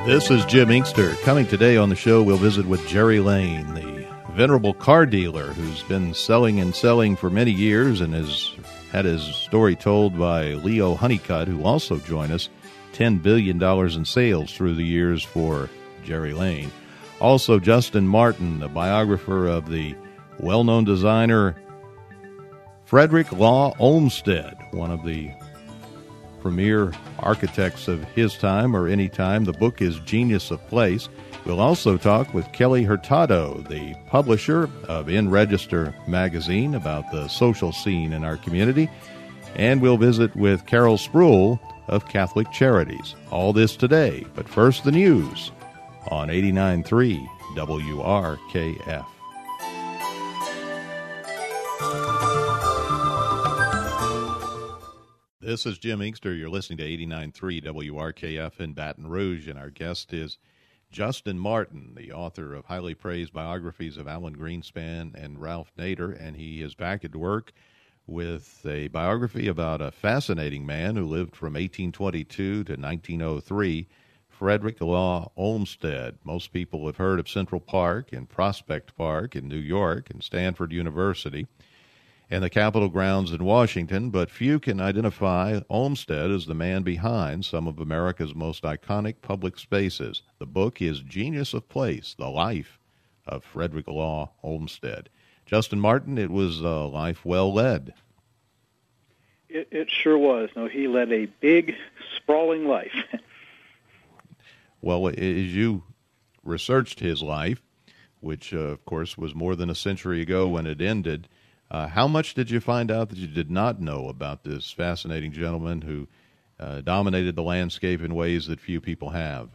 This is Jim Inkster. Coming today on the show, we'll visit with Jerry Lane, the venerable car dealer who's been selling and selling for many years and has had his story told by Leo Honeycutt, who also joined us. $10 billion in sales through the years for Jerry Lane. Also, Justin Martin, the biographer of the well-known designer Frederick Law Olmsted, one of the premier architects of his time or any time. The book is Genius of Place. We'll also talk with Kelly Hurtado, the publisher of In Register magazine, about the social scene in our community. And we'll visit with Carol Spruill of Catholic Charities. All this today, but first the news on 89.3 WRKF. This is Jim Inkster. You're listening to 89.3 WRKF in Baton Rouge, and our guest is Justin Martin, the author of highly praised biographies of Alan Greenspan and Ralph Nader, and he is back at work with a biography about a fascinating man who lived from 1822 to 1903, Frederick Law Olmsted. Most people have heard of Central Park and Prospect Park in New York and Stanford University and the Capitol grounds in Washington, but few can identify Olmsted as the man behind some of America's most iconic public spaces. The book is Genius of Place, The Life of Frederick Law Olmsted. Justin Martin, it was a life well led. It sure was. No, he led a big, sprawling life. Well, as you researched his life, which, of course, was more than a century ago when it ended, how much did you find out that you did not know about this fascinating gentleman who dominated the landscape in ways that few people have?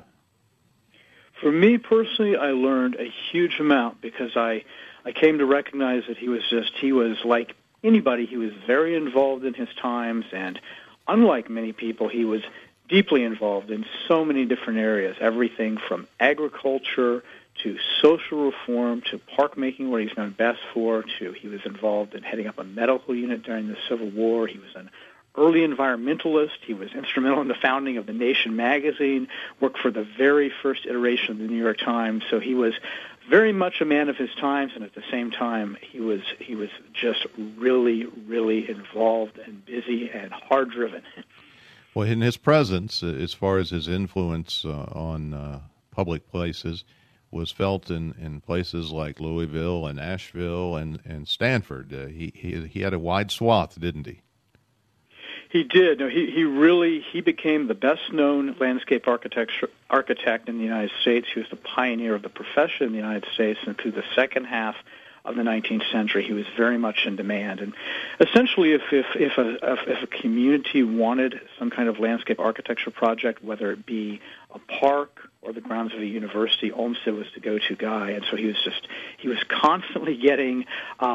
For me personally, I learned a huge amount because I came to recognize that he was like anybody. He was very involved in his times, and unlike many people, he was deeply involved in so many different areas, everything from agriculture to social reform, to park making, where he's known best for, to he was involved in heading up a medical unit during the Civil War. He was an early environmentalist. He was instrumental in the founding of The Nation magazine, worked for the very first iteration of the New York Times. So he was very much a man of his times, and at the same time, he was just really, really involved and busy and hard-driven. Well, in his presence, as far as his influence on public places, was felt in places like Louisville and Asheville and Stanford. He had a wide swath, didn't he? He did. No, he became the best-known landscape architect in the United States. He was the pioneer of the profession in the United States, and through the second half of the 19th century, he was very much in demand. And essentially, if a community wanted some kind of landscape architecture project, whether it be a park or the grounds of a university, Olmsted was the go-to guy. And so he was constantly getting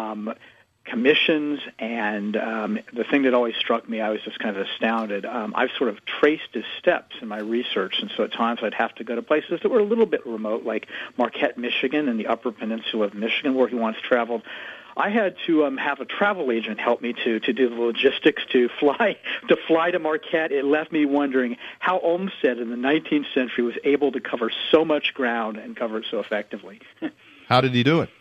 commissions, and the thing that always struck me, I was just kind of astounded. I've sort of traced his steps in my research, and so at times I'd have to go to places that were a little bit remote, like Marquette, Michigan, and the Upper Peninsula of Michigan, where he once traveled. I had to have a travel agent help me to do the logistics to fly to Marquette. It left me wondering how Olmsted in the 19th century was able to cover so much ground and cover it so effectively. How did he do it?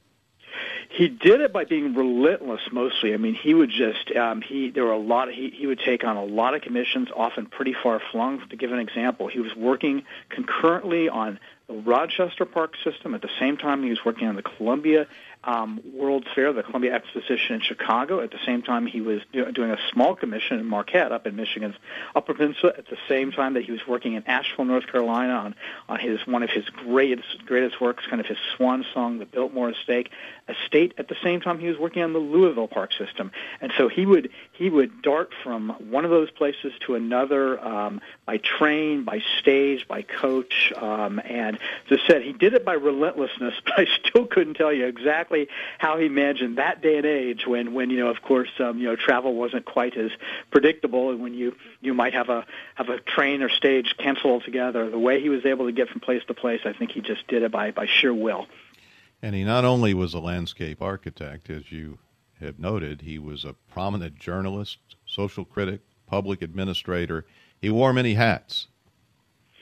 He did it by being relentless, mostly. I mean, he would just he would take on a lot of commissions, often pretty far flung. To give an example, he was working concurrently on the Rochester Park system. At the same time, he was working on the Columbia World's Fair, the Columbia Exposition in Chicago. At the same time, he was doing a small commission in Marquette, up in Michigan's Upper Peninsula. At the same time that he was working in Asheville, North Carolina, on one of his greatest works, kind of his swan song, the Biltmore Estate. At the same time, he was working on the Louisville Park system, and so he would dart from one of those places to another by train, by stage, by coach, and as I said, he did it by relentlessness. But I still couldn't tell you exactly how he managed in that day and age, when of course, travel wasn't quite as predictable, and when you might have a train or stage cancel altogether. The way he was able to get from place to place, I think he just did it by sheer will. And he not only was a landscape architect, as you have noted, he was a prominent journalist, social critic, public administrator. He wore many hats.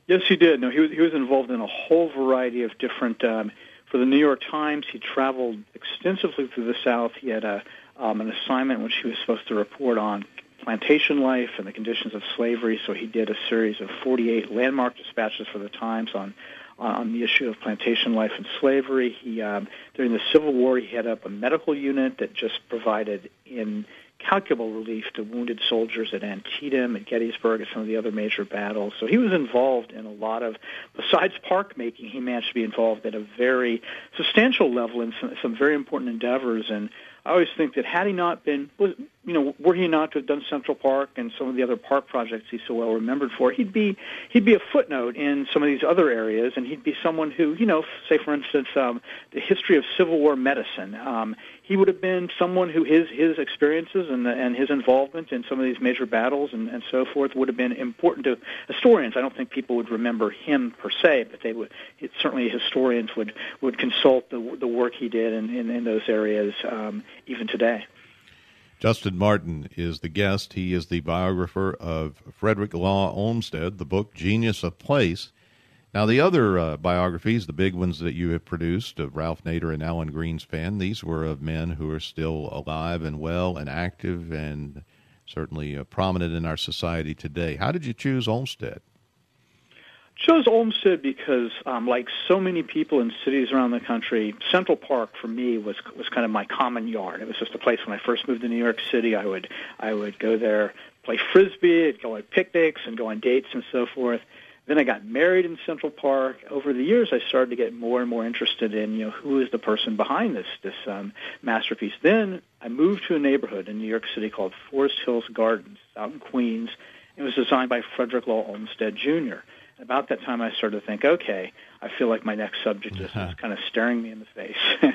Yes, he did. No, he was involved in a whole variety of different. For the New York Times, he traveled extensively through the South. He had an assignment in which he was supposed to report on plantation life and the conditions of slavery. So he did a series of 48 landmark dispatches for the Times on the issue of plantation life and slavery. He during the Civil War, he headed up a medical unit that just provided incalculable relief to wounded soldiers at Antietam, at Gettysburg, at some of the other major battles. So he was involved in a lot of, besides park making, he managed to be involved at a very substantial level in some very important endeavors. And I always think that had he not been, were he not to have done Central Park and some of the other park projects he's so well remembered for, he'd be a footnote in some of these other areas, and he'd be someone who, say for instance, the history of Civil War medicine. He would have been someone who his experiences and his involvement in some of these major battles and so forth would have been important to historians. I don't think people would remember him per se, but they would. Certainly, historians would consult the work he did in those areas even today. Justin Martin is the guest. He is the biographer of Frederick Law Olmsted, the book Genius of Place. Now, the other biographies, the big ones that you have produced of Ralph Nader and Alan Greenspan, these were of men who are still alive and well and active and certainly prominent in our society today. How did you choose Olmsted? Chose Olmsted because, like so many people in cities around the country, Central Park for me was kind of my common yard. It was just a place when I first moved to New York City. I would go there, play Frisbee, I'd go on picnics and go on dates and so forth. Then I got married in Central Park. Over the years, I started to get more and more interested in, who is the person behind this masterpiece. Then I moved to a neighborhood in New York City called Forest Hills Gardens out in Queens. It was designed by Frederick Law Olmsted, Jr. About that time, I started to think, okay, I feel like my next subject is kind of staring me in the face.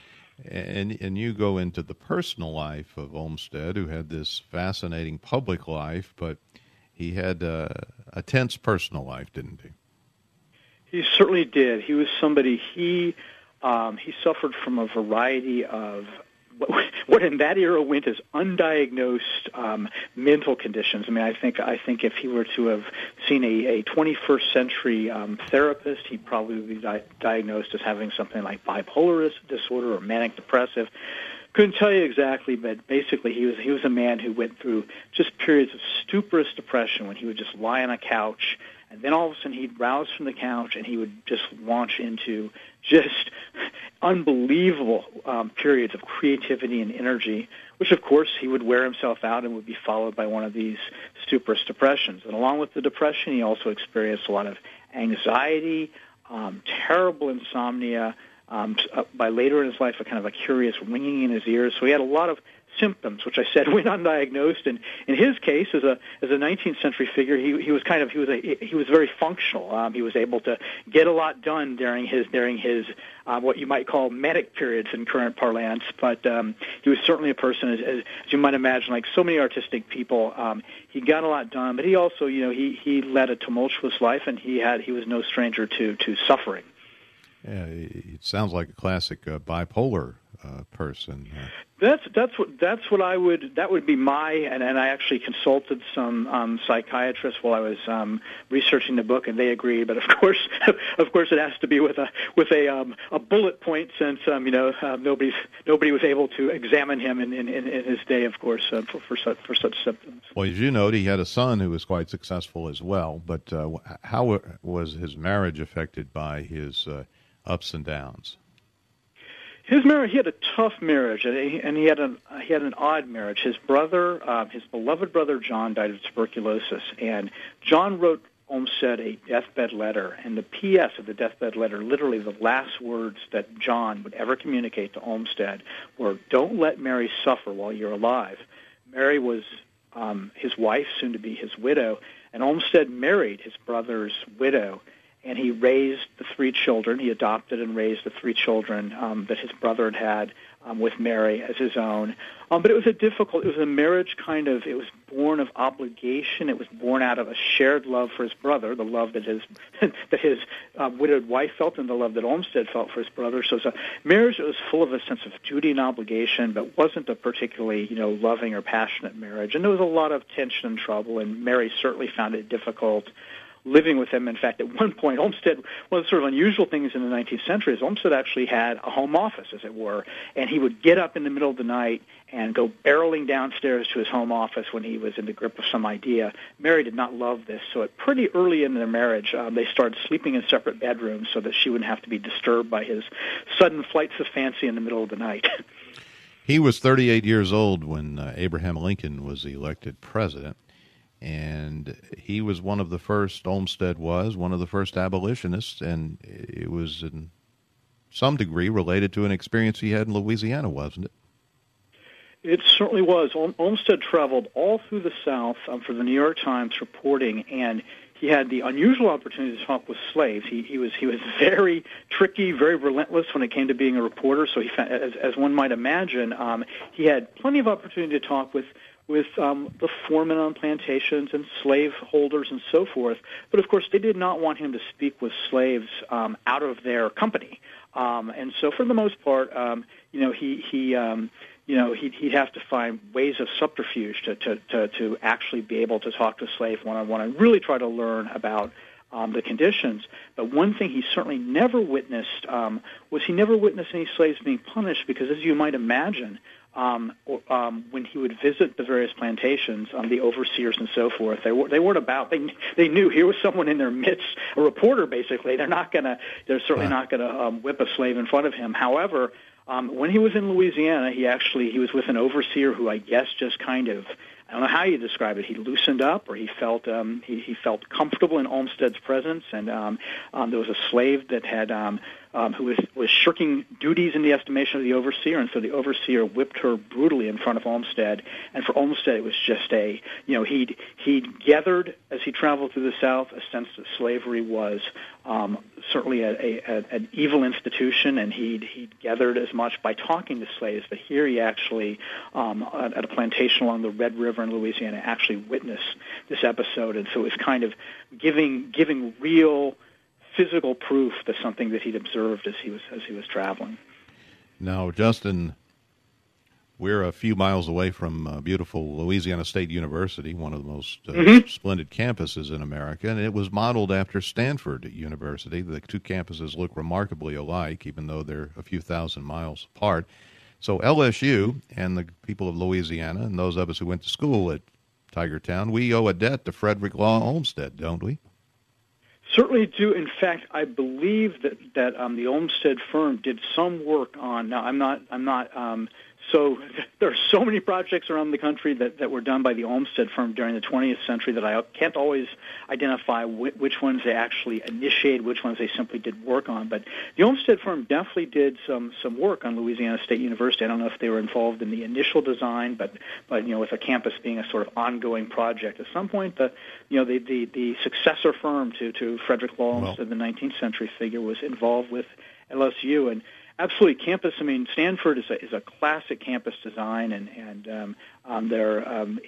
And you go into the personal life of Olmsted, who had this fascinating public life, but he had a tense personal life, didn't he? He certainly did. He was somebody, he suffered from a variety of what in that era went as undiagnosed mental conditions. I mean, I think if he were to have seen a 21st century therapist, he'd probably be diagnosed as having something like bipolar disorder or manic depressive. Couldn't tell you exactly, but basically he was a man who went through just periods of stuporous depression when he would just lie on a couch, and then all of a sudden he'd rouse from the couch and he would just launch into just unbelievable periods of creativity and energy, which of course he would wear himself out and would be followed by one of these stuporous depressions. And along with the depression, he also experienced a lot of anxiety, terrible insomnia, by later in his life, a kind of a curious ringing in his ears. So he had a lot of symptoms, which I said went undiagnosed. And in his case, as a 19th century figure, he was very functional. He was able to get a lot done during his what you might call manic periods in current parlance. But he was certainly a person, as you might imagine, like so many artistic people. He got a lot done, but he also, he led a tumultuous life, and he was no stranger to suffering. Yeah, it sounds like a classic bipolar person. That would be my, and I actually consulted some psychiatrists while I was researching the book, and they agreed. But of course, it has to be with a bullet point, since nobody was able to examine him in his day, of course, for such symptoms. Well, as you know, he had a son who was quite successful as well. But how was his marriage affected by his ups and downs? His marriage, he had a tough marriage, and he had an odd marriage. His brother, his beloved brother John, died of tuberculosis, and John wrote Olmsted a deathbed letter, and the P.S. of the deathbed letter, literally the last words that John would ever communicate to Olmsted were, "Don't let Mary suffer while you're alive." Mary was his wife, soon to be his widow, and Olmsted married his brother's widow. And he raised the three children. He adopted and raised the three children that his brother had with Mary as his own. But it was a marriage it was born of obligation. It was born out of a shared love for his brother, the love that his widowed wife felt, and the love that Olmsted felt for his brother. So it's a marriage that was full of a sense of duty and obligation, but wasn't a particularly, loving or passionate marriage. And there was a lot of tension and trouble, and Mary certainly found it difficult. living with him. In fact, at one point, Olmsted, one of the sort of unusual things in the 19th century is Olmsted actually had a home office, as it were, and he would get up in the middle of the night and go barreling downstairs to his home office when he was in the grip of some idea. Mary did not love this, so at pretty early in their marriage, they started sleeping in separate bedrooms so that she wouldn't have to be disturbed by his sudden flights of fancy in the middle of the night. He was 38 years old when Abraham Lincoln was elected president, and he was one of the first, Olmsted was, one of the first abolitionists, and it was in some degree related to an experience he had in Louisiana, wasn't it? It certainly was. Olmsted traveled all through the South for the New York Times reporting, and he had the unusual opportunity to talk with slaves. He was very tricky, very relentless when it came to being a reporter. So he, as one might imagine, he had plenty of opportunity to talk with the foremen on plantations and slave holders and so forth. But of course, they did not want him to speak with slaves out of their company. And so, for the most part, he'd have to find ways of subterfuge to actually be able to talk to a slave one-on-one and really try to learn about the conditions. But one thing he certainly never witnessed was he never witnessed any slaves being punished because, as you might imagine, when he would visit the various plantations, the overseers and so forth, they weren't about. They knew here was someone in their midst, a reporter basically. They're certainly not gonna whip a slave in front of him. However, when he was in Louisiana, he was with an overseer who I guess just kind of, I don't know how you describe it. He loosened up, or he felt he felt comfortable in Olmsted's presence, and there was a slave that had who was shirking duties in the estimation of the overseer, and so the overseer whipped her brutally in front of Olmsted. And for Olmsted, it was just he'd gathered as he traveled through the South a sense that slavery was certainly an evil institution, and he'd gathered as much by talking to slaves. But here he actually, at a plantation along the Red River in Louisiana, actually witnessed this episode, and so it was kind of giving real physical proof to something that he'd observed as he was traveling. Now, Justin, we're a few miles away from beautiful Louisiana State University, one of the most splendid campuses in America, and it was modeled after Stanford University. The two campuses look remarkably alike, even though they're a few thousand miles apart. So LSU and the people of Louisiana, and those of us who went to school at Tigertown, we owe a debt to Frederick Law Olmsted, don't we? Certainly do. In fact, I believe that the Olmsted firm did some work on. Now, I'm not. So there are so many projects around the country that were done by the Olmsted firm during the 20th century that I can't always identify which ones they actually initiated, which ones they simply did work on. But the Olmsted firm definitely did some work on Louisiana State University. I don't know if they were involved in the initial design, but with a campus being a sort of ongoing project, at some point the successor firm to Frederick Law Olmsted, the 19th century figure, was involved with LSU. And absolutely, campus. I mean, Stanford is a classic campus design, and there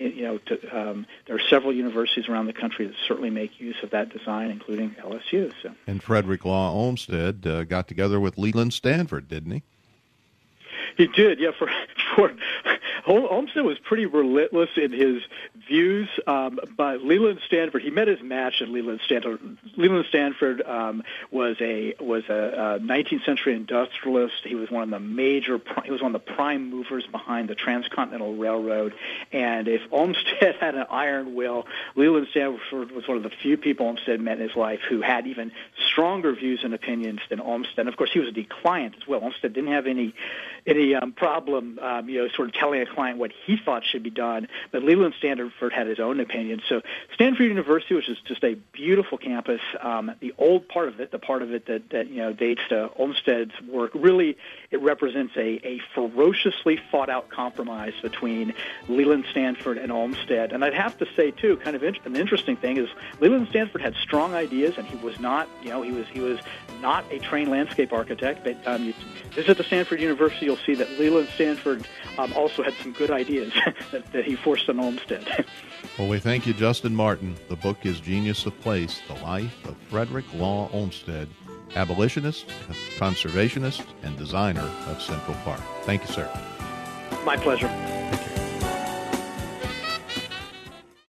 are several universities around the country that certainly make use of that design, including LSU. So. And Frederick Law Olmsted got together with Leland Stanford, didn't he? He did, yeah. For Olmsted was pretty relentless in his views, but Leland Stanford, he met his match at Leland Stanford. Leland Stanford was a 19th century industrialist. He was one of the prime movers behind the Transcontinental Railroad. And if Olmsted had an iron will, Leland Stanford was one of the few people Olmsted met in his life who had even stronger views and opinions than Olmsted. And of course, he was a decliant as well. Olmsted didn't have any problem, sort of telling a client what he thought should be done. But Leland Stanford had his own opinion. So Stanford University, which is just a beautiful campus, the old part of it, the part of it that dates to Olmsted's work, really it represents a ferociously fought-out compromise between Leland Stanford and Olmsted. And I'd have to say too, kind of an interesting thing is Leland Stanford had strong ideas, and he was not, he was not a trained landscape architect. But you visit the Stanford University, you'll see that Leland Stanford also had some good ideas that he forced on Olmsted. Well, we thank you, Justin Martin. The book is Genius of Place, The Life of Frederick Law Olmsted, abolitionist, conservationist, and designer of Central Park. Thank you, sir. My pleasure.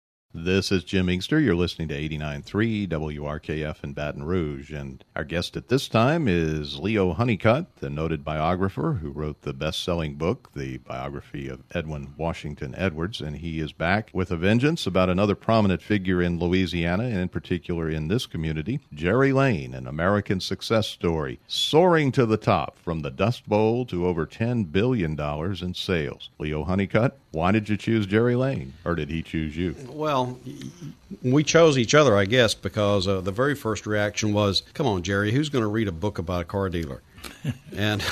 This is Jim Inkster. You're listening to 89.3 WRKF in Baton Rouge. And our guest at this time is Leo Honeycutt, the noted biographer who wrote the best-selling book, The Biography of Edwin Washington Edwards. And he is back with a vengeance about another prominent figure in Louisiana, and in particular in this community, Jerry Lane, an American success story, soaring to the top from the Dust Bowl to over $10 billion in sales. Leo Honeycutt, why did you choose Jerry Lane, or did he choose you? Well, we chose each other, I guess, because the very first reaction was, come on, Jerry, who's going to read a book about a car dealer? And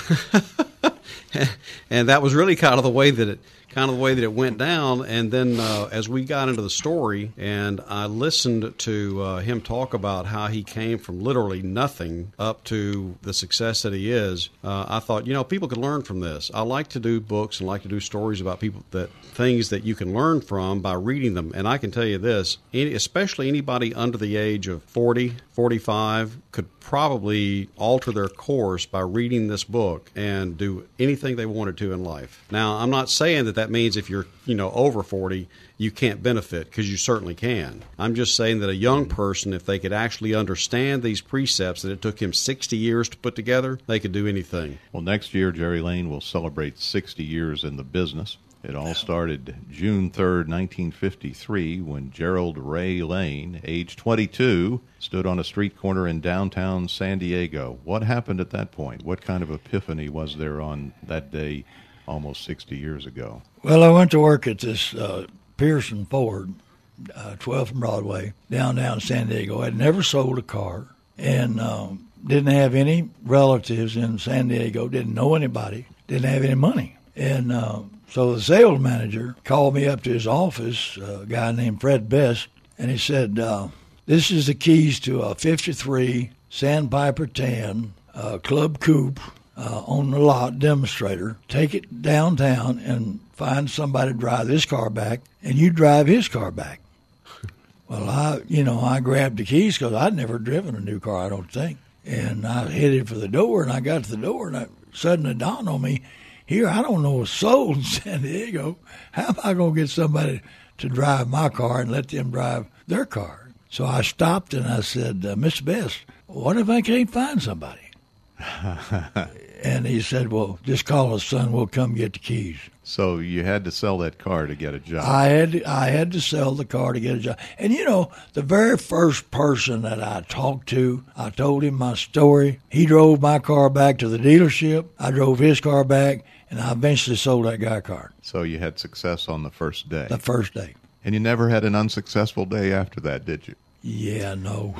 and that was really kind of the way that it went down. And then as we got into the story and I listened to him talk about how he came from literally nothing up to the success that he is, I thought, people could learn from this. I like to do books and like to do stories about things that you can learn from by reading them. And I can tell you this, especially anybody under the age of 40, 45 could probably alter their course by reading this book and do anything they wanted to in life. Now, I'm not saying that means if you're, over 40, you can't benefit, because you certainly can. I'm just saying that a young person, if they could actually understand these precepts that it took him 60 years to put together, they could do anything. Well, next year, Jerry Lane will celebrate 60 years in the business. It all started June 3rd, 1953, when Gerald Ray Lane, age 22, stood on a street corner in downtown San Diego. What happened at that point? What kind of epiphany was there on that day almost 60 years ago? Well, I went to work at this Pearson Ford, 12th and Broadway, downtown San Diego. I'd never sold a car and didn't have any relatives in San Diego, didn't know anybody, didn't have any money. And so the sales manager called me up to his office, a guy named Fred Best, and he said, this is the keys to a 53 Sandpiper Tan Club Coupe on the lot demonstrator. Take it downtown and find somebody to drive this car back, and you drive his car back. Well, I grabbed the keys because I'd never driven a new car, I don't think. And I headed for the door, and I got to the door, and suddenly dawned on me, here, I don't know a soul in San Diego. How am I going to get somebody to drive my car and let them drive their car? So I stopped and I said, Mr. Best, what if I can't find somebody? And he said, well, just call us, son. We'll come get the keys. So you had to sell that car to get a job. I had to sell the car to get a job. And, the very first person that I talked to, I told him my story. He drove my car back to the dealership. I drove his car back, and I eventually sold that guy a car. So you had success on the first day. The first day. And you never had an unsuccessful day after that, did you? Yeah, no.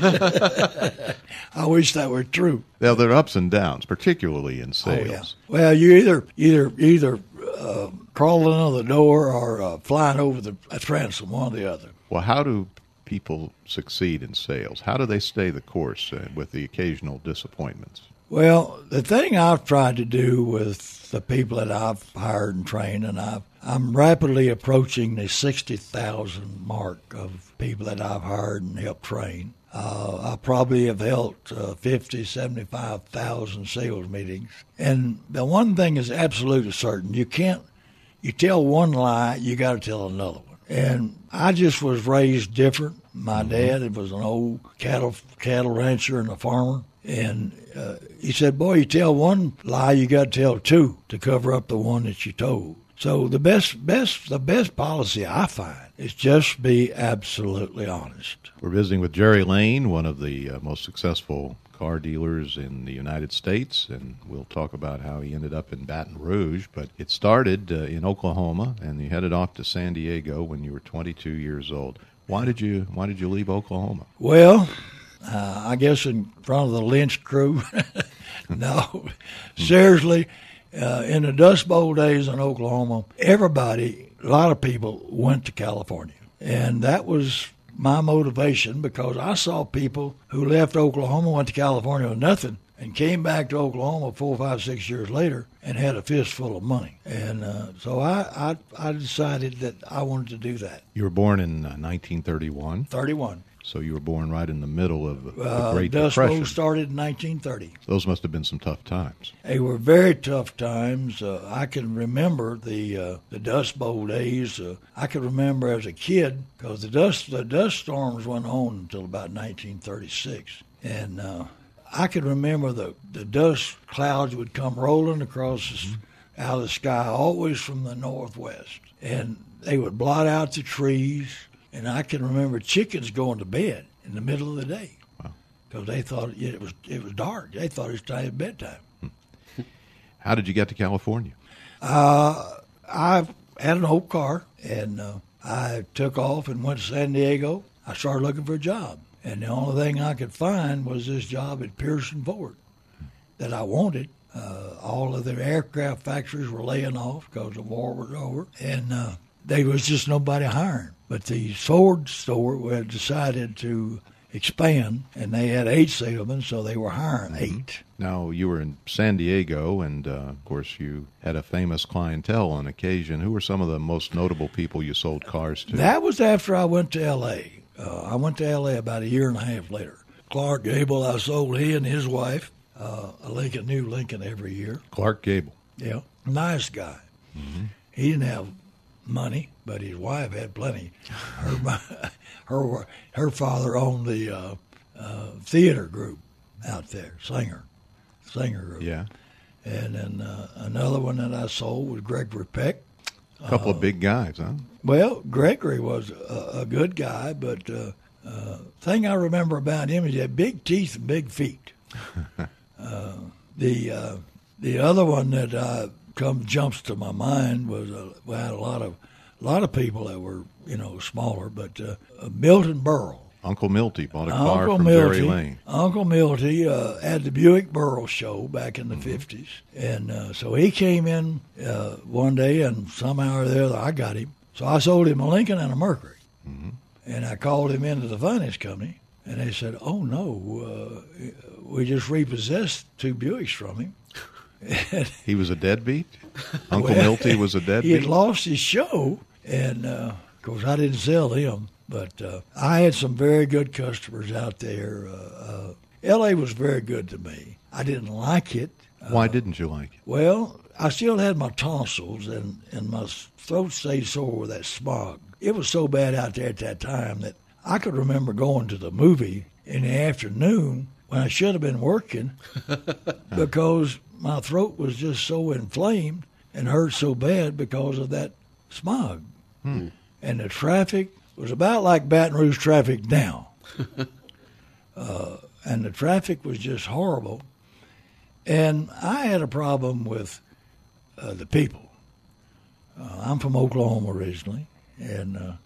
I wish that were true. Now, there are ups and downs, particularly in sales. Oh, yeah. Well, you either crawling under the door or flying over the transom, one or the other. Well, how do people succeed in sales? How do they stay the course with the occasional disappointments? Well, the thing I've tried to do with the people that I've hired and trained, and I'm rapidly approaching the 60,000 mark of people that I've hired and helped train. I probably have held 50, 75,000 sales meetings. And the one thing is absolutely certain. You tell one lie, you got to tell another one. And I just was raised different. My dad was an old cattle rancher and a farmer. And he said, boy, you tell one lie, you got to tell two to cover up the one that you told. So the best policy I find is just be absolutely honest. We're visiting with Jerry Lane, one of the most successful car dealers in the United States, and we'll talk about how he ended up in Baton Rouge. But it started in Oklahoma, and you headed off to San Diego when you were 22 years old. Why did you leave Oklahoma? Well, I guess in front of the Lynch crew. No, seriously, in the Dust Bowl days in Oklahoma, a lot of people went to California. And that was my motivation, because I saw people who left Oklahoma, went to California with nothing, and came back to Oklahoma 4, 5, 6 years later and had a fistful of money. And so I decided that I wanted to do that. You were born in 1931. 31. So you were born right in the middle of the Great Dust Depression. Bowl started in 1930. Those must have been some tough times. They were very tough times. I can remember the Dust Bowl days. I can remember as a kid because the dust storms went on until about 1936, and I can remember the dust clouds would come rolling across out of the sky, always from the northwest, and they would blot out the trees. And I can remember chickens going to bed in the middle of the day because they thought it was dark. They thought it was time bedtime. How did you get to California? I had an old car, and I took off and went to San Diego. I started looking for a job, and the only thing I could find was this job at Pearson Ford that I wanted. All of their aircraft factories were laying off because the war was over, and there was just nobody hiring. But the Ford store had decided to expand, and they had 8 salesmen, so they were hiring 8. Now, you were in San Diego, and, of course, you had a famous clientele on occasion. Who were some of the most notable people you sold cars to? That was after I went to L.A. I went to L.A. about a year and a half later. Clark Gable, I sold he and his wife a new Lincoln every year. Clark Gable. Yeah, nice guy. Mm-hmm. He didn't have money, but his wife had plenty. Her father owned the theater group out there, singer group. Yeah. And then another one that I sold was Gregory Peck. A couple of big guys, huh? Well, Gregory was a good guy, but thing I remember about him is he had big teeth and big feet. The other one that jumps to my mind was we had a lot of people that were smaller, but Milton Burrell. Uncle Milty bought a car from Jerry Lane. Uncle Milty had the Buick Burrell show back in the 50s, and so he came in one day, and somehow or the other I got him. So I sold him a Lincoln and a Mercury, and I called him into the finance company, and they said, "Oh no, we just repossessed 2 Buicks from him." He was a deadbeat? Uncle Milty was a deadbeat? He had lost his show, and of course I didn't sell him, but I had some very good customers out there. L.A. was very good to me. I didn't like it. Why didn't you like it? Well, I still had my tonsils, and my throat stayed sore with that smog. It was so bad out there at that time that I could remember going to the movie in the afternoon when I should have been working because my throat was just so inflamed and hurt so bad because of that smog. And the traffic was about like Baton Rouge traffic now. And the traffic was just horrible. And I had a problem with the people. I'm from Oklahoma originally, and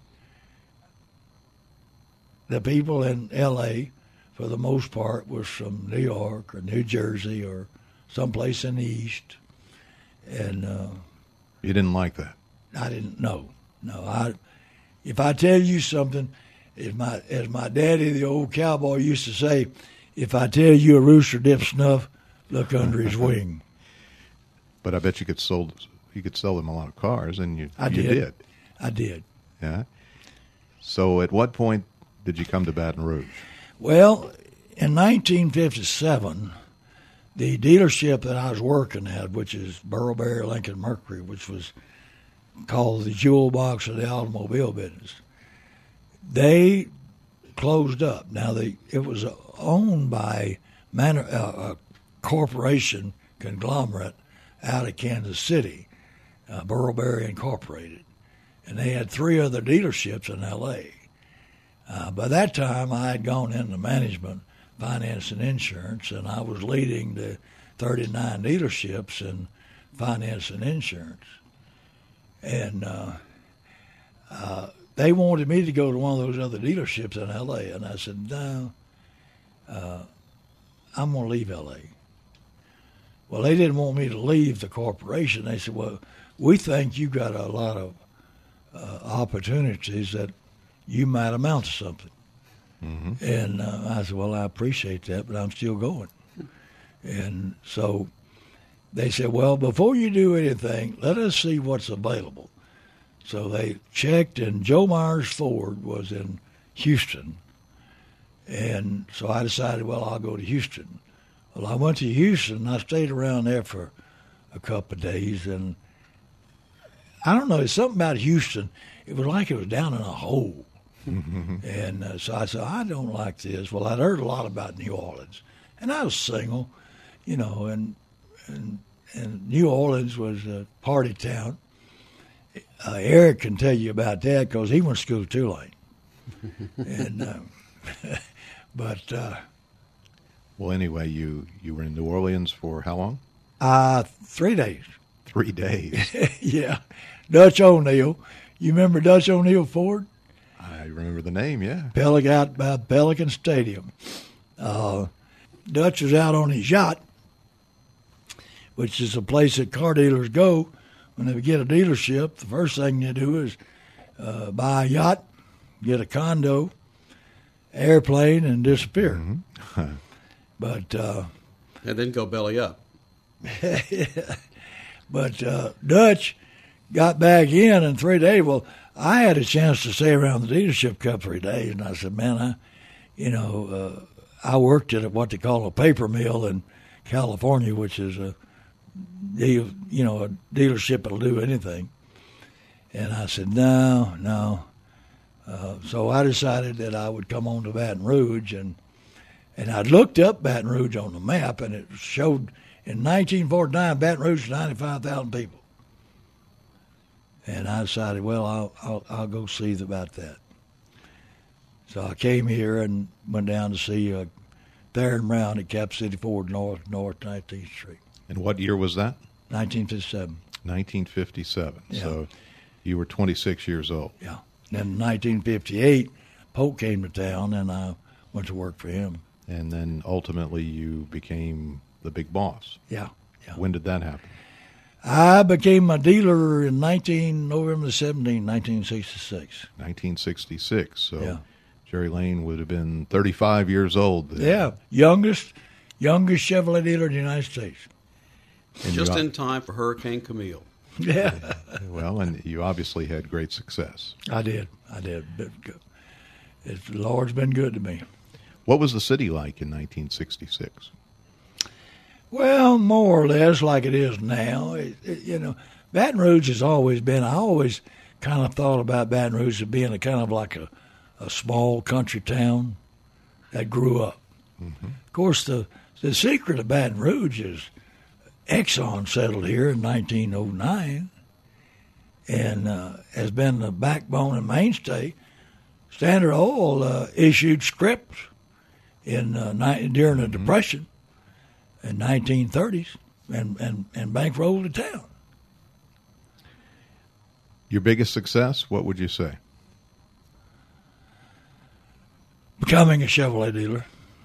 the people in L.A., for the most part, was from New York or New Jersey or someplace in the East. And you didn't like that? I didn't know. No, if I tell you something, as my daddy, the old cowboy, used to say, if I tell you a rooster dips snuff, look under his wing. But I bet you could sell them a lot of cars, and you did. I did. Yeah. So at what point did you come to Baton Rouge? Well, in 1957, the dealership that I was working at, which is Burrell-Berry Lincoln Mercury, which was called the jewel box of the automobile business, they closed up. Now, it was owned by a corporation conglomerate out of Kansas City, Burrell-Berry Incorporated, and they had 3 other dealerships in L.A. By that time, I had gone into management, finance, and insurance, and I was leading the 39 dealerships in finance and insurance. And they wanted me to go to one of those other dealerships in L.A., and I said, no, I'm going to leave L.A. Well, they didn't want me to leave the corporation. They said, well, we think you've got a lot of opportunities that you might amount to something. Mm-hmm. And I said, well, I appreciate that, but I'm still going. And so they said, well, before you do anything, let us see what's available. So they checked, and Joe Myers Ford was in Houston. And so I decided, well, I'll go to Houston. Well, I went to Houston. I stayed around there for a couple of days. And I don't know, it's something about Houston. It was like it was down in a hole. And so I said, I don't like this. Well, I'd heard a lot about New Orleans. And I was single, you know, and New Orleans was a party town. Eric can tell you about that because he went to school at Tulane. And well, anyway, you were in New Orleans for how long? 3 days. 3 days. Yeah. Dutch O'Neill. You remember Dutch O'Neill Ford? I remember the name, yeah. Out by Pelican Stadium. Dutch was out on his yacht, which is a place that car dealers go when they get a dealership. The first thing they do is buy a yacht, get a condo, airplane, and disappear. Mm-hmm. But and then go belly up. But Dutch got back in 3 days. Well, I had a chance to stay around the dealership a couple 3 days, and I said, man, I worked at what they call a paper mill in California, which is a dealership that'll do anything. And I said, no. So I decided that I would come on to Baton Rouge, and I looked up Baton Rouge on the map, and it showed in 1949 Baton Rouge was 95,000 people. And I decided, well, I'll go see about that. So I came here and went down to see Theron Brown at Cap City Ford North 19th Street. And what year was that? 1957. 1957. Yeah. So you were 26 years old. Yeah. Then in 1958, Polk came to town, and I went to work for him. And then ultimately you became the big boss. Yeah. When did that happen? I became a dealer in November 17, 1966. 1966. So yeah. Jerry Lane would have been 35 years old then. Yeah, youngest Chevrolet dealer in the United States. And just in time for Hurricane Camille. Yeah. Well, and you obviously had great success. I did. The Lord's been good to me. What was the city like in 1966? Well, more or less like it is now. Baton Rouge has always been, I always kind of thought about Baton Rouge as being a kind of like a small country town that grew up. Mm-hmm. Of course, the secret of Baton Rouge is Exxon settled here in 1909 and has been the backbone and mainstay. Standard Oil issued scripts during the Depression in 1930s and bankrolled the town. Your biggest success, what would you say? Becoming a Chevrolet dealer.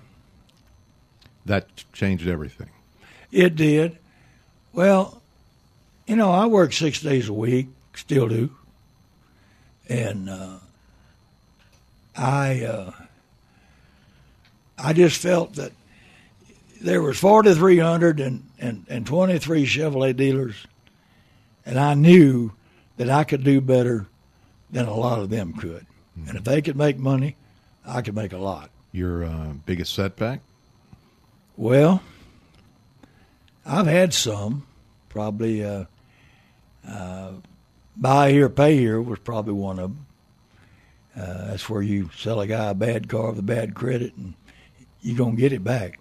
That changed everything. It did. Well, I work 6 days a week, still do. And I just felt that there was 4,323 Chevrolet dealers, and I knew that I could do better than a lot of them could. Mm-hmm. And if they could make money, I could make a lot. Your biggest setback? Well, I've had some. Probably buy here, pay here was probably one of them. That's where you sell a guy a bad car with a bad credit, and you're going to get it back.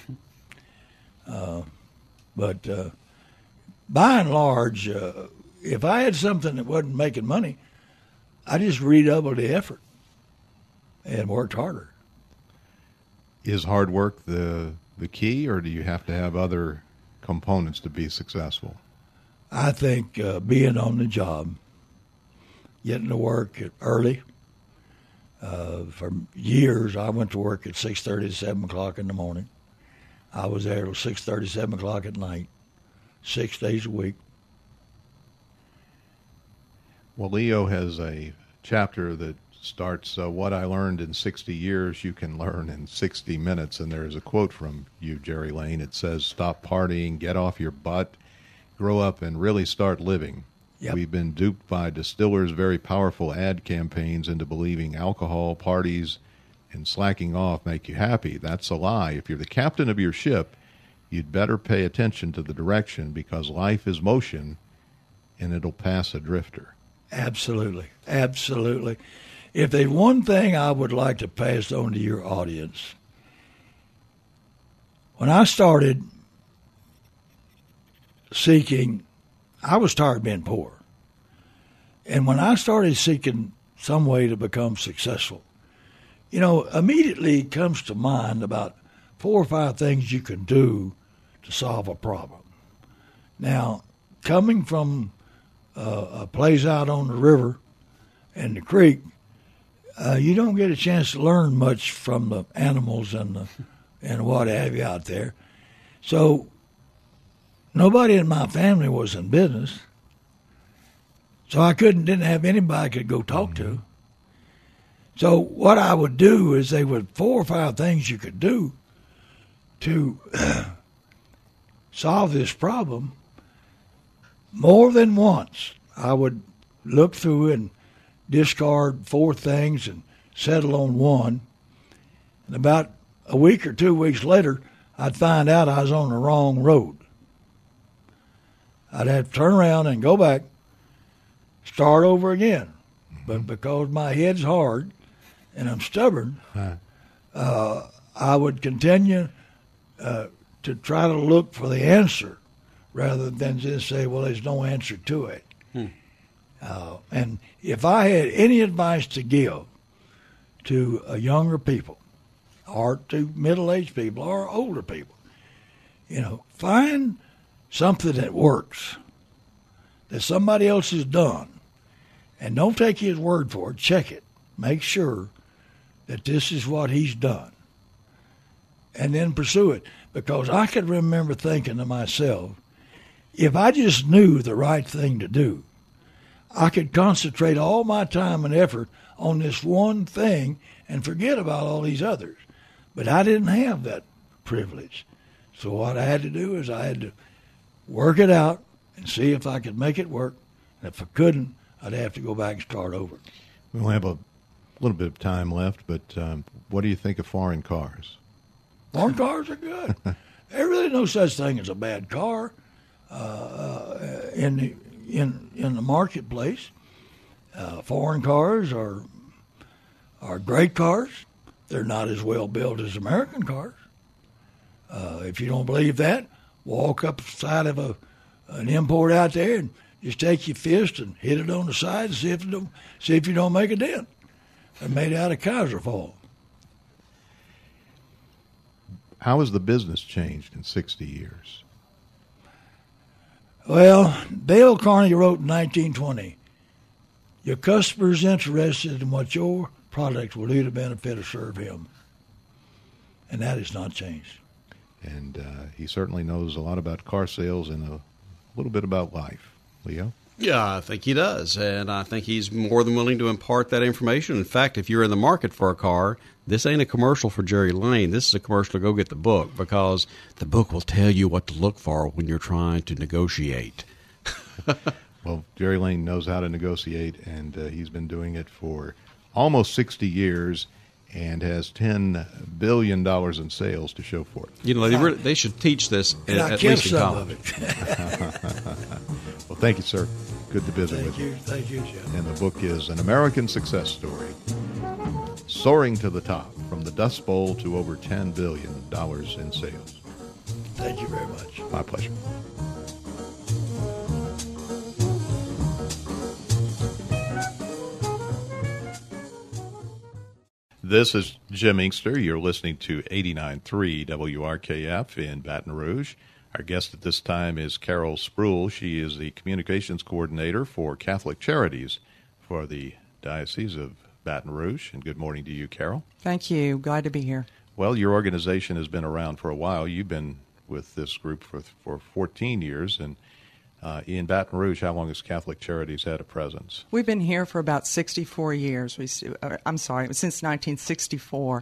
But by and large, if I had something that wasn't making money, I just redoubled the effort and worked harder. Is hard work the key, or do you have to have other components to be successful? I think being on the job, getting to work early. For years, I went to work at 6:30 to 7 o'clock in the morning. I was there till 6:30, 7 o'clock at night, 6 days a week. Well, Leo has a chapter that starts, what I learned in 60 years, you can learn in 60 minutes. And there's a quote from you, Jerry Lane. It says, stop partying, get off your butt, grow up, and really start living. Yep. We've been duped by distillers' very powerful ad campaigns into believing alcohol, parties, and slacking off make you happy. That's a lie. If you're the captain of your ship, you'd better pay attention to the direction, because life is motion, and it'll pass a drifter. Absolutely. Absolutely. If there's one thing I would like to pass on to your audience, when I started seeking, I was tired of being poor. And when I started seeking some way to become successful, immediately comes to mind about 4 or 5 things you can do to solve a problem. Now, coming from a place out on the river and the creek, you don't get a chance to learn much from the animals and what have you out there. So nobody in my family was in business, so I didn't have anybody I could go talk to. So what I would do is there were 4 or 5 things you could do to solve this problem. More than once, I would look through and discard 4 things and settle on one. And about a week or 2 weeks later, I'd find out I was on the wrong road. I'd have to turn around and go back, start over again. But because my head's hard and I'm stubborn, I would continue to try to look for the answer rather than just say, well, there's no answer to it. And if I had any advice to give to younger people or to middle-aged people or older people, find something that works, that somebody else has done, and don't take his word for it. Check it. Make sure that this is what he's done, and then pursue it. Because I could remember thinking to myself, if I just knew the right thing to do, I could concentrate all my time and effort on this one thing and forget about all these others. But I didn't have that privilege. So what I had to do is I had to work it out and see if I could make it work. And if I couldn't, I'd have to go back and start over. We'll have a little bit of time left, but what do you think of foreign cars? Foreign cars are good. There's really no such thing as a bad car in the marketplace. Foreign cars are great cars. They're not as well built as American cars. If you don't believe that, walk up the side of an import out there and just take your fist and hit it on the side and see if you don't make a dent. They're made out of Kaiser foil. How has the business changed in 60 years? Well, Dale Carnegie wrote in 1920, your customer's interested in what your product will do to benefit or serve him. And that has not changed. And he certainly knows a lot about car sales and a little bit about life. Leo? Yeah, I think he does, and I think he's more than willing to impart that information. In fact, if you're in the market for a car, this ain't a commercial for Jerry Lane. This is a commercial to go get the book, because the book will tell you what to look for when you're trying to negotiate. Well, Jerry Lane knows how to negotiate, and he's been doing it for almost 60 years and has $10 billion in sales to show for it. They should teach this at least in college. Well, thank you, sir. Good to visit with you. Thank you, Jeff. And the book is An American Success Story, Soaring to the Top, from the Dust Bowl to over $10 billion in sales. Thank you very much. My pleasure. This is Jim Inkster. You're listening to 89.3 WRKF in Baton Rouge. Our guest at this time is Carol Spruill. She is the communications coordinator for Catholic Charities for the Diocese of Baton Rouge. And good morning to you, Carol. Thank you. Glad to be here. Well, your organization has been around for a while. You've been with this group for 14 years, and In Baton Rouge, how long has Catholic Charities had a presence? We've been here for about 64 years. I'm sorry, since 1964.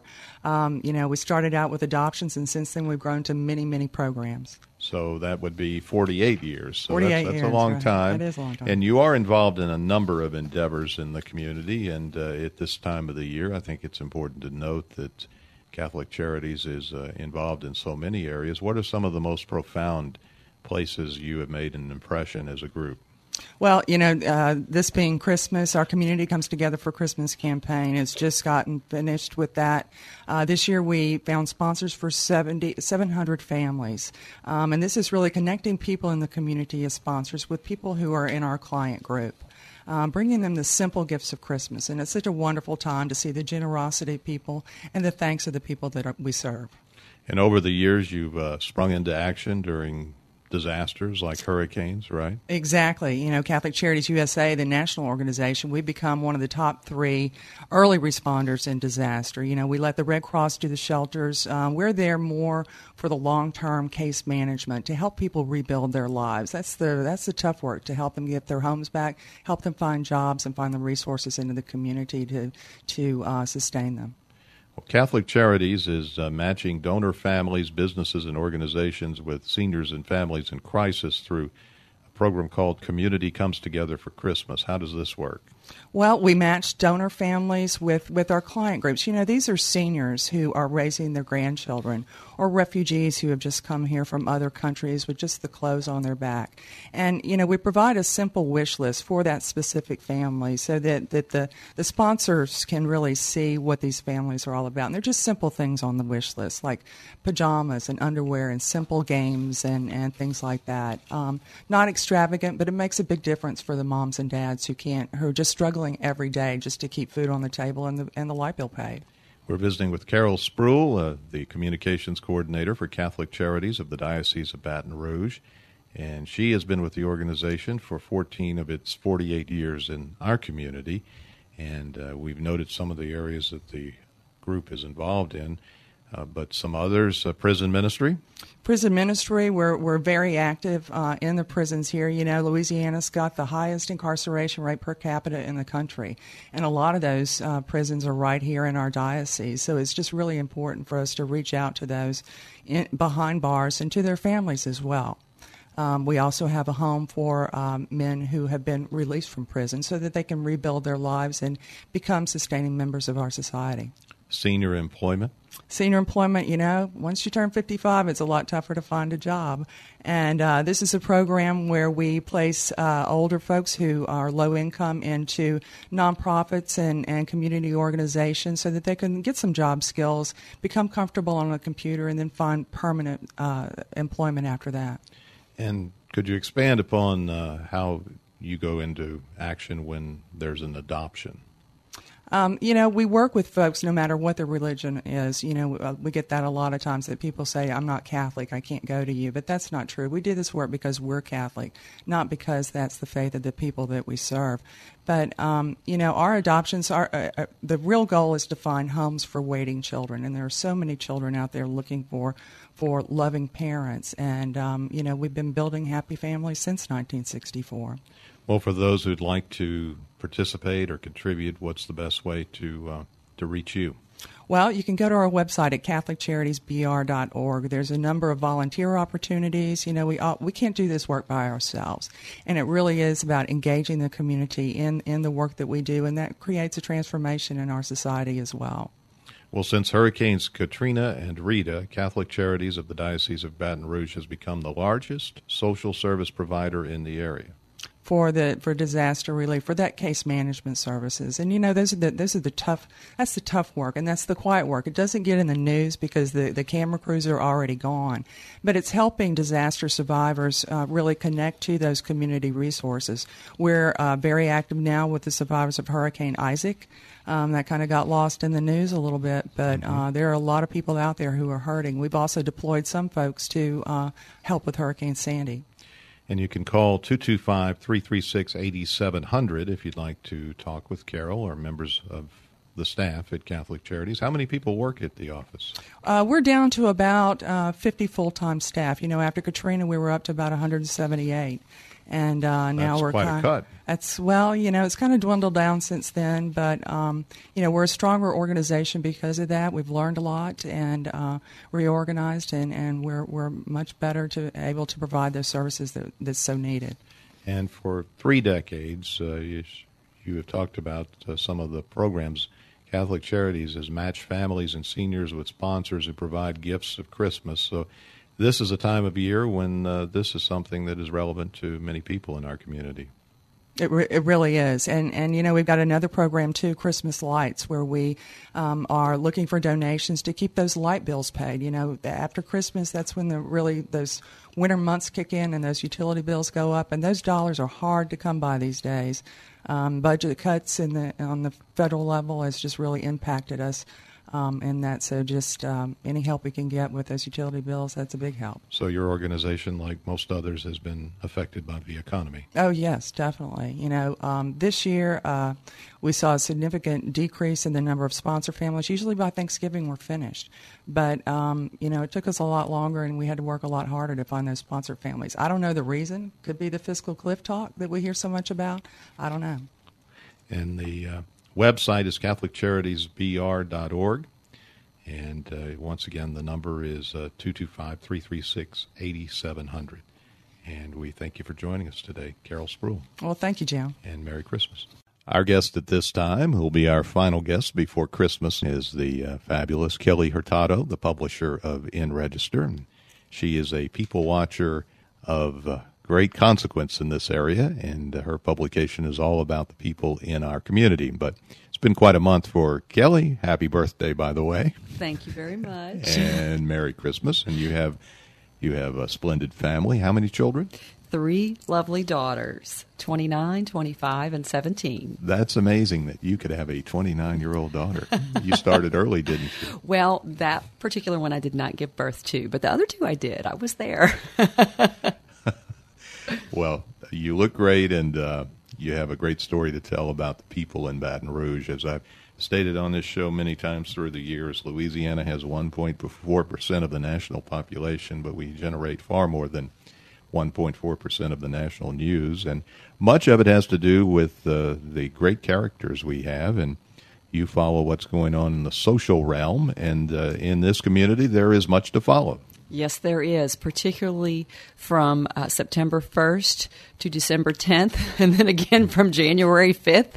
We started out with adoptions, and since then we've grown to many, many programs. So that would be 48 years. So 48 that's years, a long right. time. That is a long time. And you are involved in a number of endeavors in the community, and at this time of the year, I think it's important to note that Catholic Charities is involved in so many areas. What are some of the most profound places you have made an impression as a group? Well, this being Christmas, our community comes together for Christmas campaign. It's just gotten finished with that. This year we found sponsors for 700 families. And this is really connecting people in the community as sponsors with people who are in our client group. Bringing them the simple gifts of Christmas. And it's such a wonderful time to see the generosity of people and the thanks of the people that we serve. And over the years, you've sprung into action during disasters like hurricanes, right? Exactly. Catholic Charities USA, the national organization, we've become one of the top 3 early responders in disaster. We let the Red Cross do the shelters. We're there more for the long-term case management to help people rebuild their lives. That's the tough work, to help them get their homes back, help them find jobs, and find the resources into the community to sustain them. Well, Catholic Charities is matching donor families, businesses, and organizations with seniors and families in crisis through a program called Community Comes Together for Christmas. How does this work? Well, we match donor families with our client groups. These are seniors who are raising their grandchildren, or refugees who have just come here from other countries with just the clothes on their back. And, we provide a simple wish list for that specific family so that the sponsors can really see what these families are all about. And they're just simple things on the wish list, like pajamas and underwear and simple games and things like that. Not extravagant, but it makes a big difference for the moms and dads who are just struggling every day just to keep food on the table and the light bill paid. We're visiting with Carol Spruill, the communications coordinator for Catholic Charities of the Diocese of Baton Rouge, and she has been with the organization for 14 of its 48 years in our community, and we've noted some of the areas that the group is involved in, but some others, prison ministry. Prison ministry, we're very active in the prisons here. Louisiana's got the highest incarceration rate per capita in the country, and a lot of those prisons are right here in our diocese. So it's just really important for us to reach out to those behind bars and to their families as well. We also have a home for men who have been released from prison so that they can rebuild their lives and become sustaining members of our society. Senior employment? Senior employment, once you turn 55, it's a lot tougher to find a job. And this is a program where we place older folks who are low income into nonprofits and community organizations so that they can get some job skills, become comfortable on a computer, and then find permanent employment after that. And could you expand upon how you go into action when there's an adoption? We work with folks no matter what their religion is. We get that a lot of times, that people say, I'm not Catholic, I can't go to you. But that's not true. We do this work because we're Catholic, not because that's the faith of the people that we serve. But, our adoptions the real goal is to find homes for waiting children. And there are so many children out there looking for loving parents. And, we've been building happy families since 1964. Well, for those who'd like to participate or contribute, what's the best way to reach you? Well, you can go to our website at catholiccharities.br.org. There's a number of volunteer opportunities. We can't do this work by ourselves, and it really is about engaging the community in the work that we do, and that creates a transformation in our society as well. Well, since Hurricanes Katrina and Rita, Catholic Charities of the Diocese of Baton Rouge has become the largest social service provider in the area. For disaster relief, for that case management services. And those are the tough work, and that's the quiet work. It doesn't get in the news because the camera crews are already gone. But it's helping disaster survivors really connect to those community resources. We're very active now with the survivors of Hurricane Isaac. That kind of got lost in the news a little bit, but there are a lot of people out there who are hurting. We've also deployed some folks to help with Hurricane Sandy. And you can call 225-336-8700 if you'd like to talk with Carol or members of the staff at Catholic Charities. How many people work at the office? We're down to about 50 full-time staff. After Katrina, we were up to about 178. And now That's we're quite a cut. That's, well, it's kind of dwindled down since then, but we're a stronger organization because of that. We've learned a lot and reorganized, and we're much better able to provide those services that's so needed. And for 3 decades, you have talked about some of the programs. Catholic Charities has matched families and seniors with sponsors who provide gifts of Christmas. So this is a time of year when this is something that is relevant to many people in our community. It really is. And we've got another program, too, Christmas Lights, where we are looking for donations to keep those light bills paid. After Christmas, that's when those winter months kick in and those utility bills go up, and those dollars are hard to come by these days. Budget cuts on the federal level has just really impacted us in that. So just any help we can get with those utility bills, that's a big help. So your organization, like most others, has been affected by the economy. Oh, yes, definitely. This year we saw a significant decrease in the number of sponsor families. Usually by Thanksgiving we're finished. But, it took us a lot longer, and we had to work a lot harder to find those sponsor families. I don't know the reason. Could be the fiscal cliff talk that we hear so much about. I don't know. And the website is CatholicCharitiesBR.org. And once again, the number is 225-336-8700. And we thank you for joining us today, Carol Spruill. Well, thank you, Joe. And Merry Christmas. Our guest at this time, who will be our final guest before Christmas, is the fabulous Kelly Hurtado, the publisher of In Register. She is a people watcher of great consequence in this area, and her publication is all about the people in our community. But it's been quite a month for Kelly. Happy birthday, by the way. Thank you very much. And Merry Christmas. And you have a splendid family. How many children? 3 lovely daughters, 29, 25, and 17. That's amazing that you could have a 29-year-old daughter. You started early, didn't you? Well, that particular one I did not give birth to, but the other 2 I did. I was there. Well, you look great, and you have a great story to tell about the people in Baton Rouge. As I've stated on this show many times through the years, Louisiana has 1.4% of the national population, but we generate far more than 1.4% of the national news, and much of it has to do with the great characters we have, and you follow what's going on in the social realm, and in this community there is much to follow. Yes, there is, particularly from September 1st to December 10th, and then again from January 5th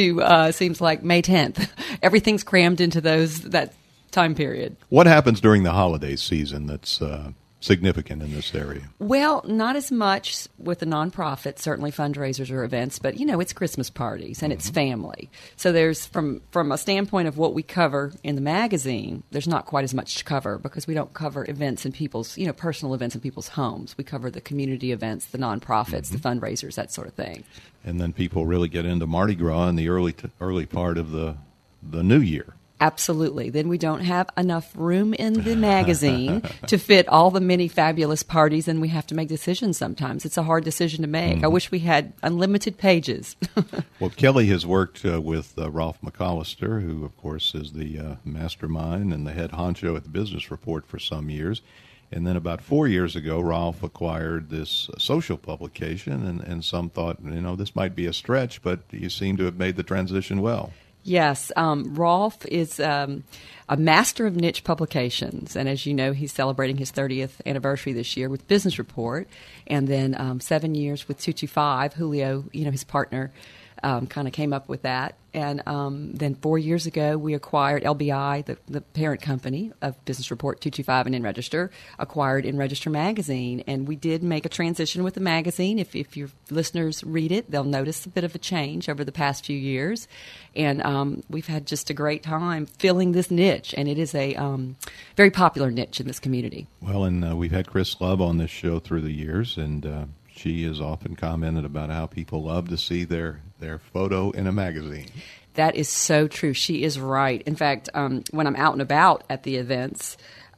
to seems like May 10th. Everything's crammed into that time period. What happens during the holiday season that's significant in this area? Well, not as much with the nonprofits, certainly fundraisers or events, but it's Christmas parties and it's family. So there's from a standpoint of what we cover in the magazine, there's not quite as much to cover because we don't cover events in people's, personal events in people's homes. We cover the community events, the nonprofits, the fundraisers, that sort of thing. And then people really get into Mardi Gras in the early part of the new year. Absolutely. Then we don't have enough room in the magazine to fit all the many fabulous parties, and we have to make decisions sometimes. It's a hard decision to make. I wish we had unlimited pages. Well, Kelly has worked with Rolf McCollister, who, of course, is the mastermind and the head honcho at the Business Report for some years. And then about 4 years ago, Rolf acquired this social publication, and some thought, this might be a stretch, but you seem to have made the transition well. Yes, Rolf is a master of niche publications, and as you know, he's celebrating his 30th anniversary this year with Business Report, and then 7 years with 225. Julio, his partner, kind of came up with that. And then 4 years ago, we acquired LBI, the parent company of Business Report 225 and In Register, acquired In Register magazine. And we did make a transition with the magazine. If your listeners read it, they'll notice a bit of a change over the past few years. And we've had just a great time filling this niche. And it is a very popular niche in this community. Well, and we've had Chris Love on this show through the years, and she has often commented about how people love to see their photo in a magazine. That is so true. She is right. In fact, when I'm out and about at the events,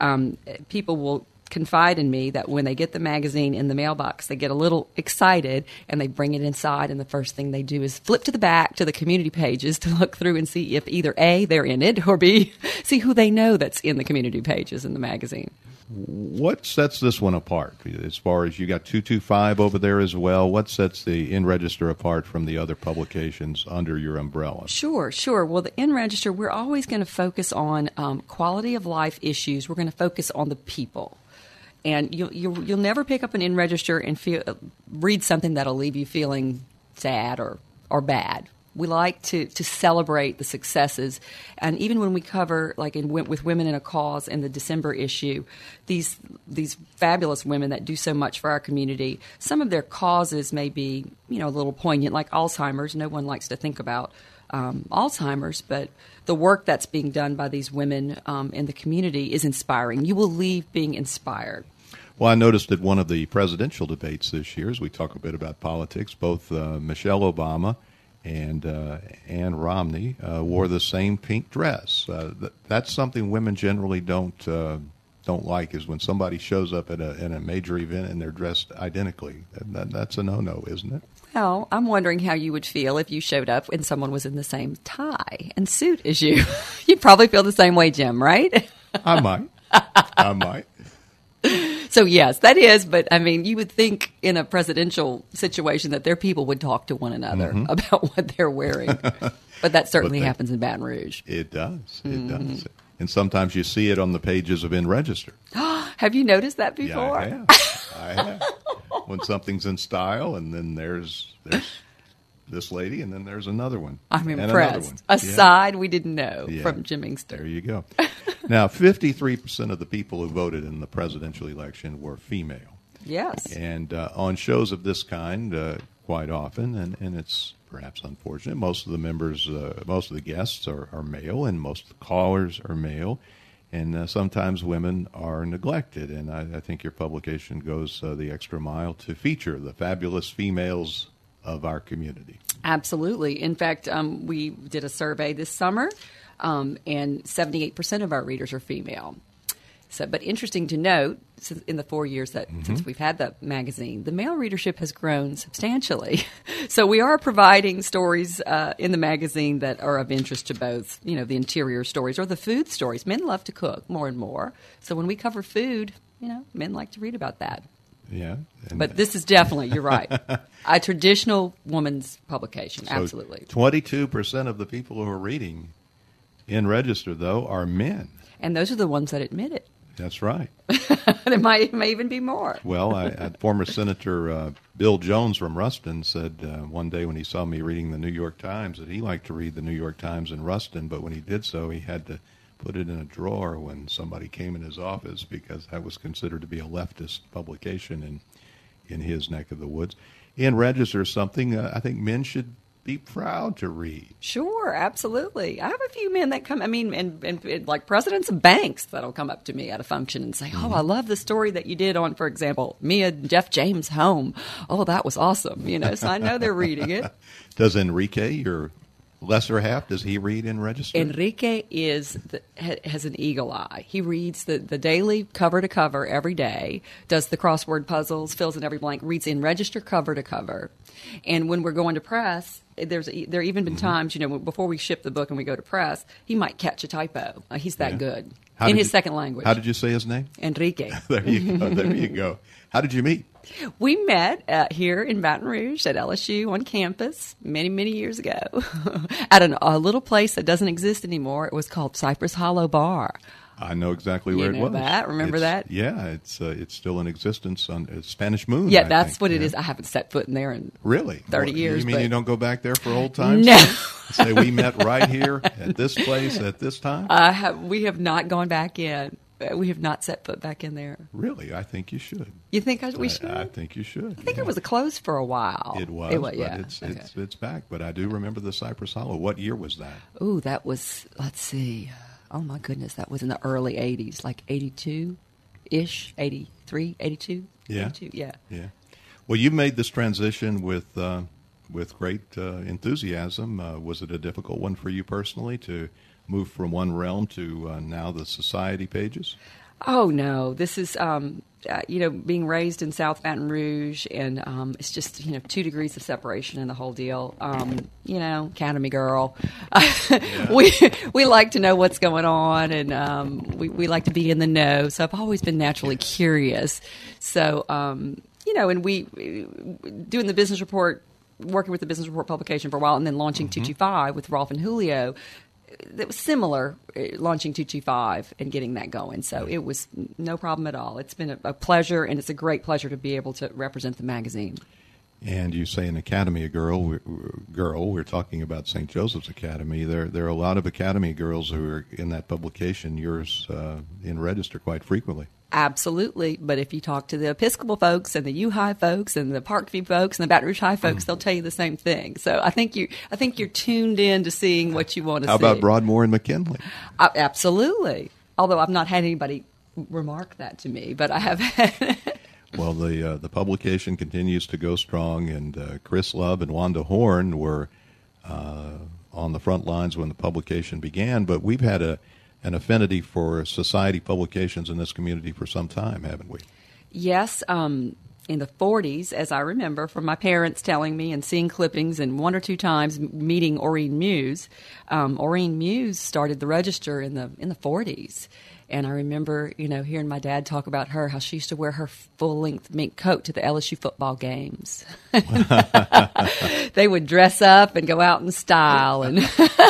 people will confide in me that when they get the magazine in the mailbox, they get a little excited and they bring it inside, and the first thing they do is flip to the back to the community pages to look through and see if either A, they're in it, or B, see who they know that's in the community pages in the magazine. What sets this one apart? As far as you got 225 over there as well, what sets the In Register apart from the other publications under your umbrella? Sure. Well, the In Register, we're always going to focus on quality of life issues. We're going to focus on the people. And you'll never pick up an In Register and read something that'll leave you feeling sad or bad. We like to celebrate the successes, and even when we cover, like with Women in a Cause in the December issue, these fabulous women that do so much for our community. Some of their causes may be a little poignant, like Alzheimer's. No one likes to think about Alzheimer's, but the work that's being done by these women in the community is inspiring. You will leave being inspired. Well, I noticed at one of the presidential debates this year, as we talk a bit about politics, both Michelle Obama and Ann Romney wore the same pink dress. That's something women generally don't like, is when somebody shows up at in a major event and they're dressed identically. That's a no-no, isn't it? Well, I'm wondering how you would feel if you showed up and someone was in the same tie and suit as you. You'd probably feel the same way, Jim, right? I might. So, yes, that is. But, I mean, you would think in a presidential situation that their people would talk to one another about what they're wearing. But that certainly happens in Baton Rouge. It does. It does. And sometimes you see it on the pages of In Register. Have you noticed that before? Yeah, I have. When something's in style, and then there's this lady, and then there's another one. I'm and impressed. A side we didn't know from Jim Inkster. There you go. Now, 53% of the people who voted in the presidential election were female. Yes. And on shows of this kind, quite often, and it's perhaps unfortunate, most of the members, most of the guests are male, and most of the callers are male. And sometimes women are neglected, and I think your publication goes the extra mile to feature the fabulous females of our community. Absolutely. In fact, we did a survey this summer, and 78% of our readers are female. So, but interesting to note, in the 4 years since we've had the magazine, the male readership has grown substantially. So we are providing stories in the magazine that are of interest to both, the interior stories or the food stories. Men love to cook more and more. So when we cover food, men like to read about that. Yeah. But this is definitely, you're right, a traditional woman's publication, so absolutely. 22% of the people who are reading In Register, though, are men. And those are the ones that admit it. That's right. There may even be more. Well, former Senator Bill Jones from Ruston said one day when he saw me reading the New York Times that he liked to read the New York Times in Ruston, but when he did so, he had to put it in a drawer when somebody came in his office because that was considered to be a leftist publication in his neck of the woods. In Register, something I think men should be proud to read. Sure, absolutely. I have a few men that come, and like presidents of banks that'll come up to me at a function and say, I love the story that you did on, for example, me and Jeff James' home. Oh, that was awesome. So I know they're reading it. Does Enrique, your lesser half, does he read In Register? Enrique has an eagle eye. He reads the daily cover to cover every day, does the crossword puzzles, fills in every blank, reads In Register cover to cover. And when we're going to press, there have even been times, before we ship the book and we go to press, he might catch a typo. He's that good in his second language. How did you say his name? Enrique. There you go. How did you meet? We met here in Baton Rouge at LSU on campus many, many years ago at a little place that doesn't exist anymore. It was called Cypress Hollow Bar. I know exactly where it was. Remember that? Yeah, it's still in existence on Spanish Moon. Yeah, that's what it is. I haven't set foot in there in really 30 years. You mean you don't go back there for old times? No. Say we met right here at this place at this time? We have not gone back in. We have not set foot back in there. Really? I think you should. You think we should? I think you should. I think it was closed for a while. It was, but it's back. But I do remember the Cypress Hollow. What year was that? Ooh, that was, let's see. Oh, my goodness. That was in the early 80s, like 82-ish, 83, 82. Yeah. 82, yeah. Well, you made this transition with great enthusiasm. Was it a difficult one for you personally to move from one realm to now the society pages? Oh, no. This is, being raised in South Baton Rouge, and it's just, 2 degrees of separation in the whole deal. Academy girl. We like to know what's going on, and we like to be in the know. So I've always been naturally curious. So, and we, doing the business report, working with the business report publication for a while, and then launching 225 with Rolf and Julio, that was similar, launching 225 and getting that going. So it was no problem at all. It's been a pleasure, and it's a great pleasure to be able to represent the magazine. And you say an Academy girl. We're talking about St. Joseph's Academy. There are a lot of Academy girls who are in that publication. Yours in Register quite frequently. Absolutely. But if you talk to the Episcopal folks and the U-High folks and the Parkview folks and the Baton Rouge High folks, they'll tell you the same thing. So I think you're tuned in to seeing what you want to see. How about Broadmoor and McKinley? Absolutely. Although I've not had anybody remark that to me, but I have had. Well, the publication continues to go strong, and Chris Love and Wanda Horn were on the front lines when the publication began, but we've had an affinity for society publications in this community for some time, haven't we? Yes. In the 40s, as I remember from my parents telling me and seeing clippings, and 1 or 2 times meeting Oreen Muse. Oreen Muse started the Register in the 40s. And I remember, hearing my dad talk about her, how she used to wear her full-length mink coat to the LSU football games. They would dress up and go out in style. And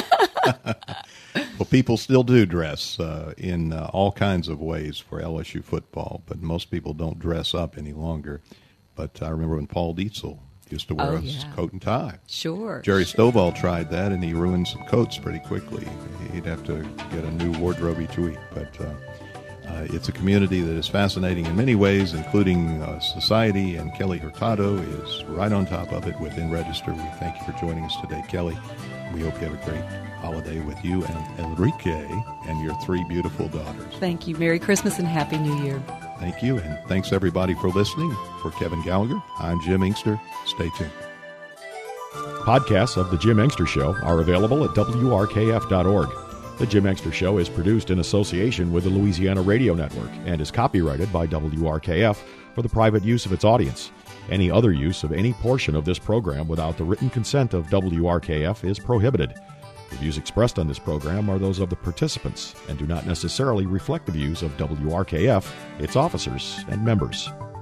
well, people still do dress in all kinds of ways for LSU football, but most people don't dress up any longer. But I remember when Paul Dietzel used to wear his coat and tie. Sure. Jerry Stovall tried that, and he ruined some coats pretty quickly. He'd have to get a new wardrobe each week. But it's a community that is fascinating in many ways, including society, and Kelly Hurtado is right on top of it within Register. We thank you for joining us today, Kelly. We hope you have a great holiday with you and Enrique and your 3 beautiful daughters. Thank you. Merry Christmas and Happy New Year. Thank you, and thanks everybody for listening. For Kevin Gallagher, I'm Jim Inkster. Stay tuned. Podcasts of The Jim Inkster Show are available at WRKF.org. The Jim Inkster Show is produced in association with the Louisiana Radio Network and is copyrighted by WRKF for the private use of its audience. Any other use of any portion of this program without the written consent of WRKF is prohibited. The views expressed on this program are those of the participants and do not necessarily reflect the views of WRKF, its officers, and members.